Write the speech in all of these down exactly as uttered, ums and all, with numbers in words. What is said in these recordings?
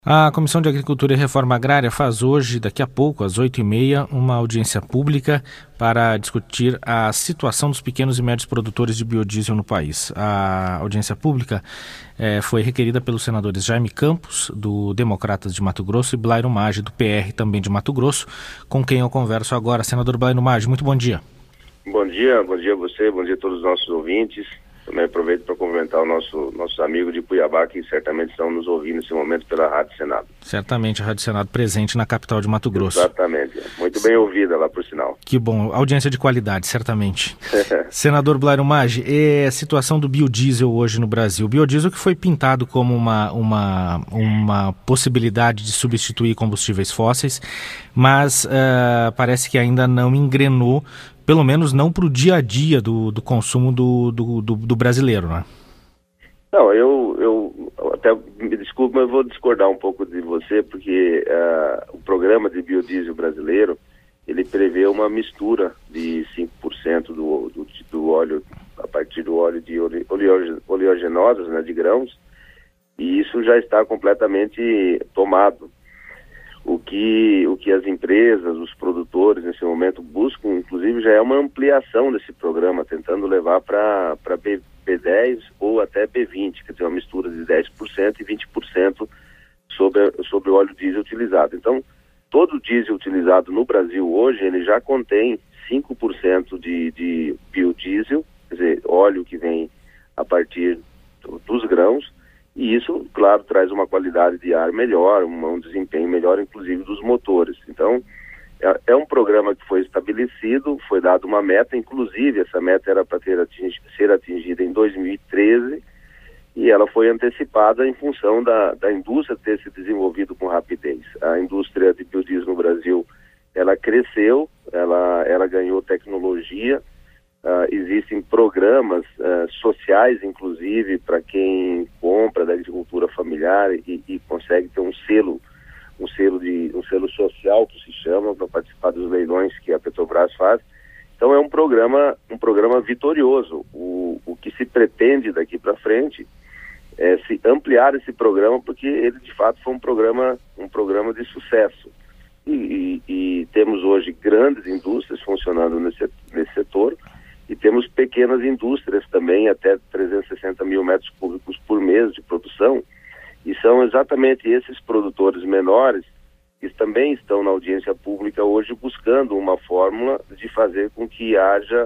A Comissão de Agricultura e Reforma Agrária faz hoje, daqui a pouco, às oito e meia, uma audiência pública para discutir a situação dos pequenos e médios produtores de biodiesel no país. A audiência pública eh, foi requerida pelos senadores Jaime Campos, do Democratas de Mato Grosso, e Blairo Maggi, do P R, também de Mato Grosso, com quem eu converso agora. Senador Blairo Maggi, muito bom dia. Bom dia, bom dia a você, bom dia a todos os nossos ouvintes. Também aproveito para cumprimentar o nosso, nossos amigos de Cuiabá, que certamente estão nos ouvindo nesse momento pela Rádio Senado. Certamente a Rádio Senado presente na capital de Mato Grosso. Exatamente, muito bem ouvida lá, por sinal. Que bom, audiência de qualidade, certamente. Senador Blairo Maggi, é a situação do biodiesel hoje no Brasil. O biodiesel que foi pintado como uma, uma, uma possibilidade de substituir combustíveis fósseis, mas uh, parece que ainda não engrenou, pelo menos não para o dia a dia do, do consumo do, do, do, do brasileiro, né? Não, eu, eu até me desculpe, mas eu vou discordar um pouco de você, porque uh, o programa de biodiesel brasileiro, ele prevê uma mistura de cinco por cento do, do, do óleo, a partir do óleo de ole, oleaginosos, né, de grãos, e isso já está completamente tomado. O que, o que as empresas, os produtores nesse momento buscam, inclusive, já é uma ampliação desse programa, tentando levar para B dez ou até B vinte, quer dizer, uma mistura de dez por cento e vinte por cento sobre, sobre o óleo diesel utilizado. Então, todo o diesel utilizado no Brasil hoje, ele já contém cinco por cento de, de biodiesel, quer dizer, óleo que vem a partir do, dos grãos, e isso, claro, traz uma qualidade de ar melhor, um, um desempenho melhor, inclusive, dos motores. Então, é, é um programa que foi estabelecido, foi dado uma meta, inclusive essa meta era para ter atingi- ser atingida em dois mil e treze, e ela foi antecipada em função da, da indústria ter se desenvolvido com rapidez. A indústria de biodiesel no Brasil, ela cresceu, ela, ela ganhou tecnologia. Uh, existem programas uh, sociais, inclusive, para quem compra da agricultura familiar e, e consegue ter um selo, um selo de um selo social, que se chama, para participar dos leilões que a Petrobras faz. Então é um programa, um programa vitorioso. O, o que se pretende daqui para frente é se ampliar esse programa, porque ele de fato foi um programa, um programa de sucesso. E, e, e temos hoje grandes indústrias funcionando nesse, nesse setor. E temos pequenas indústrias também, até trezentos e sessenta mil metros cúbicos por mês de produção, e são exatamente esses produtores menores que também estão na audiência pública hoje buscando uma fórmula de fazer com que haja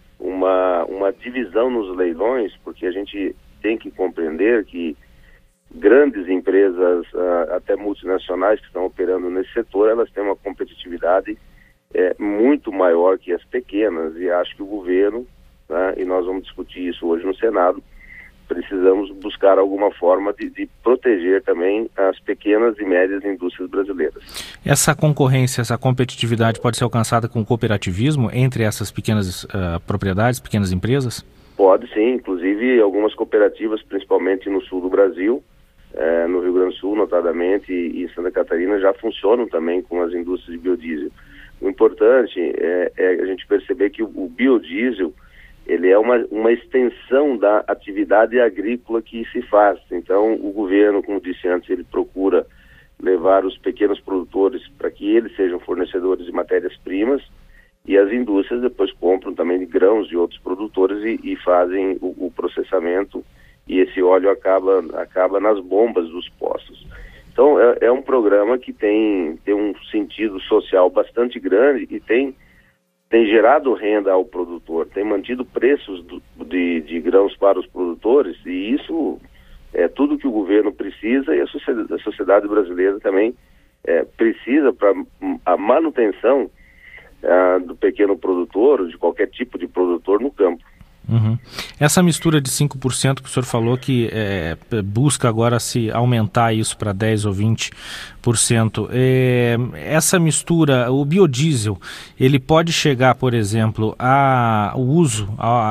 uma, uma divisão nos leilões, porque a gente tem que compreender que grandes empresas, até multinacionais que estão operando nesse setor, elas têm uma competitividade é muito maior que as pequenas, e acho que o governo, né, e nós vamos discutir isso hoje no Senado, precisamos buscar alguma forma de, de proteger também as pequenas e médias indústrias brasileiras. Essa concorrência, essa competitividade pode ser alcançada com o cooperativismo entre essas pequenas uh, propriedades, pequenas empresas? Pode sim, inclusive algumas cooperativas, principalmente no sul do Brasil, eh, no Rio Grande do Sul notadamente, e, e em Santa Catarina, já funcionam também com as indústrias de biodiesel. O importante é, é a gente perceber que o, o biodiesel, ele é uma, uma extensão da atividade agrícola que se faz. Então, o governo, como disse antes, ele procura levar os pequenos produtores para que eles sejam fornecedores de matérias-primas, e as indústrias depois compram também de grãos de outros produtores e, e fazem o, o processamento, e esse óleo acaba, acaba nas bombas dos postos. Então, é, é um programa que tem, tem um sentido social bastante grande e tem, tem gerado renda ao produtor, tem mantido preços do, de, de grãos para os produtores, e isso é tudo que o governo precisa, e a sociedade, a sociedade brasileira também é, precisa para a manutenção é, do pequeno produtor, de qualquer tipo de produtor no campo. Uhum. Essa mistura de cinco por cento que o senhor falou que é, busca agora se aumentar isso para dez por cento ou vinte por cento, é, essa mistura, o biodiesel, ele pode chegar, por exemplo, ao uso,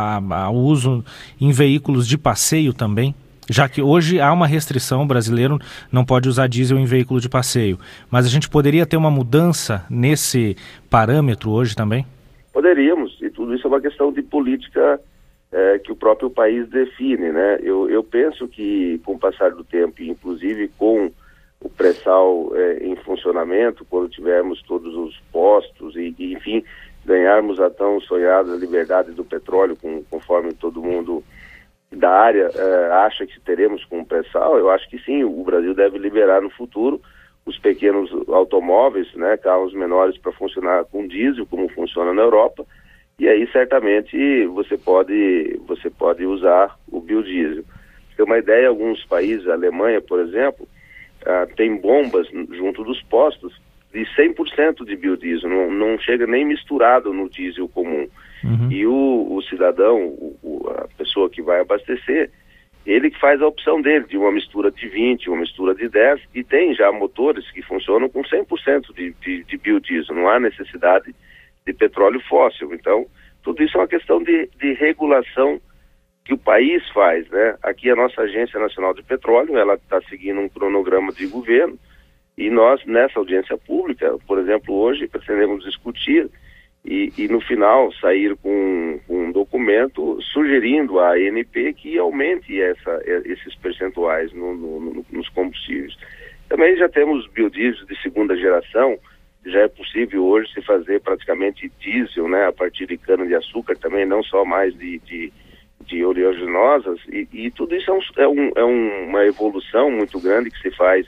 ao uso em veículos de passeio também? Já que hoje há uma restrição, o brasileiro não pode usar diesel em veículo de passeio, mas a gente poderia ter uma mudança nesse parâmetro hoje também? Poderíamos, e tudo isso é uma questão de política é, que o próprio país define, né? Eu, eu penso que com o passar do tempo, inclusive com o pré-sal é, em funcionamento, quando tivermos todos os postos e, e enfim, ganharmos a tão sonhada liberdade do petróleo, com, conforme todo mundo da área é, acha que teremos com o pré-sal, eu acho que sim, o Brasil deve liberar no futuro os pequenos automóveis, né, carros menores para funcionar com diesel, como funciona na Europa, e aí certamente você pode, você pode usar o biodiesel. Pra ter uma ideia, alguns países, a Alemanha, por exemplo, ah, tem bombas junto dos postos de cem por cento de biodiesel, não, não chega nem misturado no diesel comum. Uhum. E o, o cidadão, o, o, a pessoa que vai abastecer, ele que faz a opção dele, de uma mistura de vinte, uma mistura de dez, e tem já motores que funcionam com cem por cento de, de, de biodiesel, não há necessidade de petróleo fóssil. Então, tudo isso é uma questão de, de regulação que o país faz, né? Aqui a nossa Agência Nacional de Petróleo, ela está seguindo um cronograma de governo, e nós, nessa audiência pública, por exemplo, hoje, pretendemos discutir E, e no final sair com, com um documento sugerindo à A N P que aumente essa, esses percentuais no, no, no, nos combustíveis. Também já temos biodiesel de segunda geração, já é possível hoje se fazer praticamente diesel, né, a partir de cana-de-açúcar também, não só mais de, de, de oleaginosas, e, e tudo isso é, um, é, um, é um, uma evolução muito grande que se faz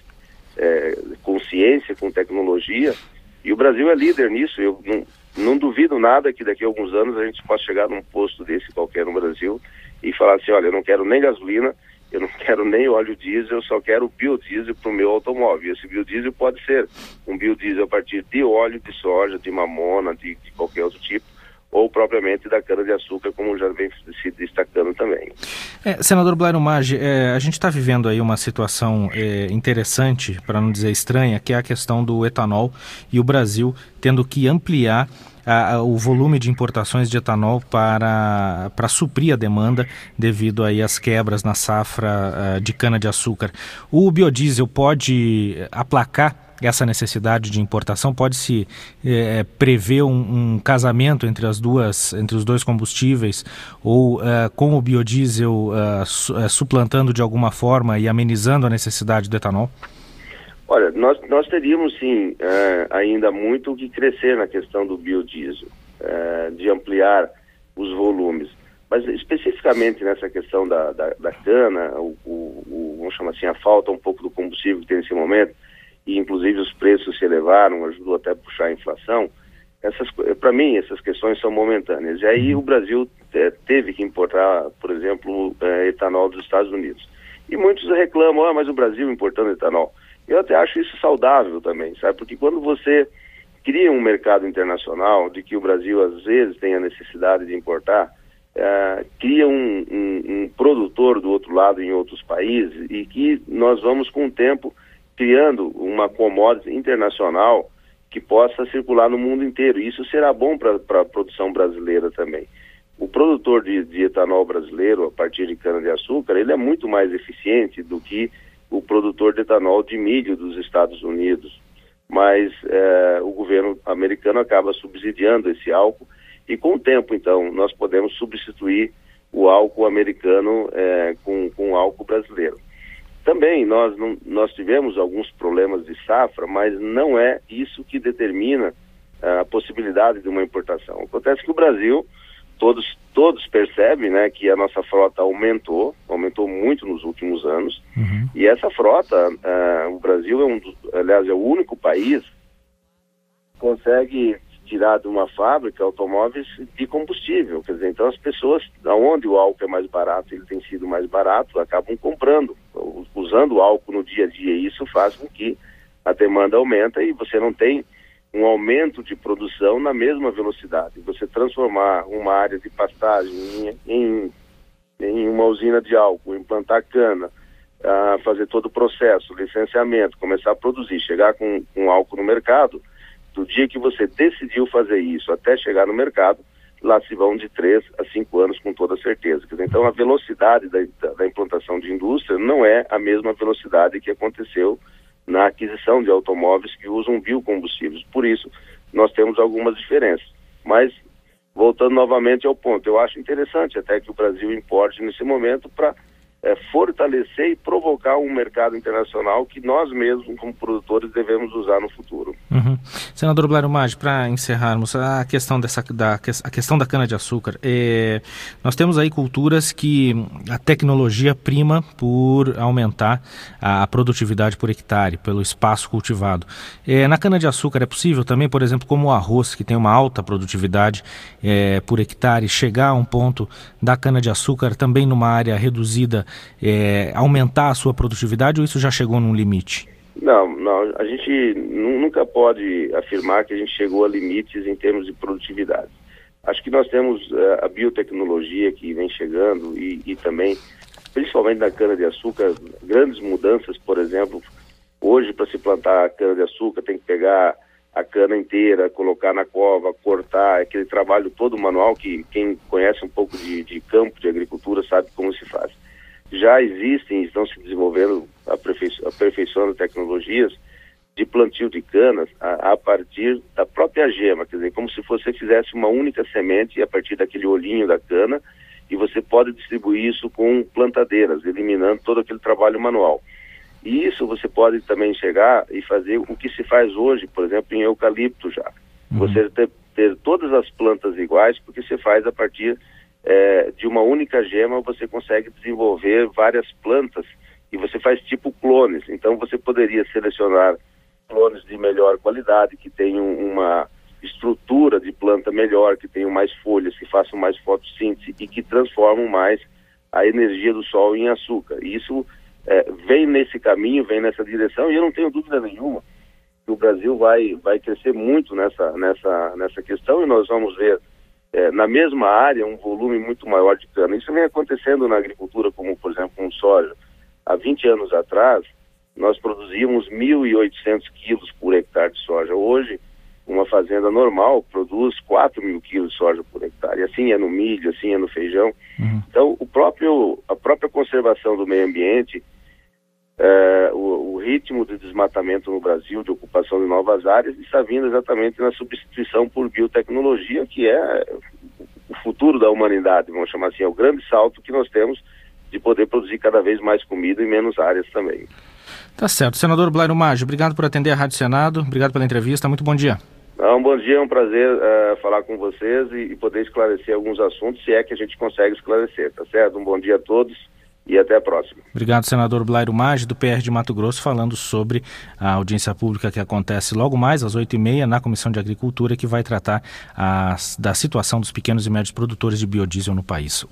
é, com ciência, com tecnologia, e o Brasil é líder nisso. Eu não Não duvido nada que daqui a alguns anos a gente possa chegar num posto desse qualquer no Brasil e falar assim, olha, eu não quero nem gasolina, eu não quero nem óleo diesel, eu só quero biodiesel para o meu automóvel. E esse biodiesel pode ser um biodiesel a partir de óleo de soja, de mamona, de, de qualquer outro tipo, ou propriamente da cana-de-açúcar, como já vem se destacando também. É, senador Blairo Maggi, é, a gente está vivendo aí uma situação é, interessante, para não dizer estranha, que é a questão do etanol e o Brasil tendo que ampliar a, a, o volume de importações de etanol para, para suprir a demanda devido aí às quebras na safra a, de cana-de-açúcar. O biodiesel pode aplacar essa necessidade de importação? Pode-se é, prever um, um casamento entre as duas, entre os dois combustíveis, ou uh, com o biodiesel uh, su, uh, suplantando de alguma forma e amenizando a necessidade do etanol? Olha, nós, nós teríamos sim uh, ainda muito o que crescer na questão do biodiesel, uh, de ampliar os volumes. Mas especificamente nessa questão da, da, da cana, o, o, o, vamos chamar assim, a falta um pouco do combustível que tem nesse momento, e inclusive os preços se elevaram, ajudou até a puxar a inflação, para mim essas questões são momentâneas. E aí o Brasil é, teve que importar, por exemplo, é, etanol dos Estados Unidos. E muitos reclamam, ah, mas o Brasil importando etanol. Eu até acho isso saudável também, sabe? Porque quando você cria um mercado internacional, de que o Brasil às vezes tem a necessidade de importar, é, cria um, um, um produtor do outro lado em outros países, e que nós vamos com o tempo criando uma commodity internacional que possa circular no mundo inteiro. E isso será bom para a produção brasileira também. O produtor de, de etanol brasileiro, a partir de cana-de-açúcar, ele é muito mais eficiente do que o produtor de etanol de milho dos Estados Unidos. Mas é, o governo americano acaba subsidiando esse álcool, e com o tempo, então, nós podemos substituir o álcool americano é, com, com o álcool brasileiro. Também nós, não, nós tivemos alguns problemas de safra, mas não é isso que determina uh, a possibilidade de uma importação. Acontece que o Brasil, todos, todos percebem, né, que a nossa frota aumentou, aumentou muito nos últimos anos, uhum. E essa frota, uh, o Brasil é um dos, aliás, é o único país que consegue tirar de uma fábrica automóveis de combustível. Quer dizer, então as pessoas, onde o álcool é mais barato, ele tem sido mais barato, acabam comprando, usando o álcool no dia a dia, e isso faz com que a demanda aumenta e você não tem um aumento de produção na mesma velocidade. Você transformar uma área de pastagem em, em, em uma usina de álcool, implantar cana, uh, fazer todo o processo, licenciamento, começar a produzir, chegar com, com álcool no mercado, do dia que você decidiu fazer isso até chegar no mercado, lá se vão de três a cinco anos com toda certeza. Então a velocidade da, da, da implantação de indústria não é a mesma velocidade que aconteceu na aquisição de automóveis que usam biocombustíveis. Por isso, nós temos algumas diferenças. Mas, voltando novamente ao ponto, eu acho interessante até que o Brasil importe nesse momento para é, fortalecer e provocar um mercado internacional que nós mesmos, como produtores, devemos usar no futuro. Uhum. Senador Blairo Maggi, para encerrarmos a questão dessa da a questão da cana-de-açúcar, é, nós temos aí culturas que a tecnologia prima por aumentar a produtividade por hectare, pelo espaço cultivado. É, na cana-de-açúcar é possível também, por exemplo, como o arroz, que tem uma alta produtividade é, por hectare, chegar a um ponto da cana-de-açúcar também numa área reduzida, é, aumentar a sua produtividade, ou isso já chegou num limite? Não, não, a gente nunca pode afirmar que a gente chegou a limites em termos de produtividade. Acho que nós temos uh, a biotecnologia que vem chegando e, e também, principalmente na cana-de-açúcar, grandes mudanças, por exemplo, hoje para se plantar a cana-de-açúcar tem que pegar a cana inteira, colocar na cova, cortar, aquele trabalho todo manual que quem conhece um pouco de, de campo, de agricultura, sabe como se faz. Já existem e estão se desenvolvendo, aperfeiçoando tecnologias de plantio de canas a, a partir da própria gema, quer dizer, como se você fizesse uma única semente a partir daquele olhinho da cana, e você pode distribuir isso com plantadeiras, eliminando todo aquele trabalho manual. E isso você pode também chegar e fazer o que se faz hoje, por exemplo, em eucalipto já. Uhum. Você ter, ter todas as plantas iguais, porque você faz a partir é, de uma única gema, você consegue desenvolver várias plantas e você faz tipo clones. Então você poderia selecionar clones de melhor qualidade, que tenham uma estrutura de planta melhor, que tenham mais folhas, que façam mais fotossíntese e que transformam mais a energia do sol em açúcar. E isso é, vem nesse caminho, vem nessa direção, e eu não tenho dúvida nenhuma que o Brasil vai, vai crescer muito nessa, nessa, nessa questão, e nós vamos ver é, na mesma área um volume muito maior de cana. Isso vem acontecendo na agricultura, como por exemplo com soja. Há vinte anos atrás, nós produzíamos mil e oitocentos quilos por hectare de soja. Hoje, uma fazenda normal produz quatro mil quilos de soja por hectare. E assim é no milho, assim é no feijão. Uhum. Então, o próprio, a própria conservação do meio ambiente, é, o, o ritmo de desmatamento no Brasil, de ocupação de novas áreas, está vindo exatamente na substituição por biotecnologia, que é o futuro da humanidade, vamos chamar assim, é o grande salto que nós temos de poder produzir cada vez mais comida em menos áreas também. Tá certo. Senador Blairo Maggi, obrigado por atender a Rádio Senado, obrigado pela entrevista, muito bom dia. Um bom dia, é um prazer uh, falar com vocês e, e poder esclarecer alguns assuntos, se é que a gente consegue esclarecer, tá certo? Um bom dia a todos e até a próxima. Obrigado, senador Blairo Maggi, do P R de Mato Grosso, falando sobre a audiência pública que acontece logo mais às oito e meia na Comissão de Agricultura, que vai tratar as, da situação dos pequenos e médios produtores de biodiesel no país.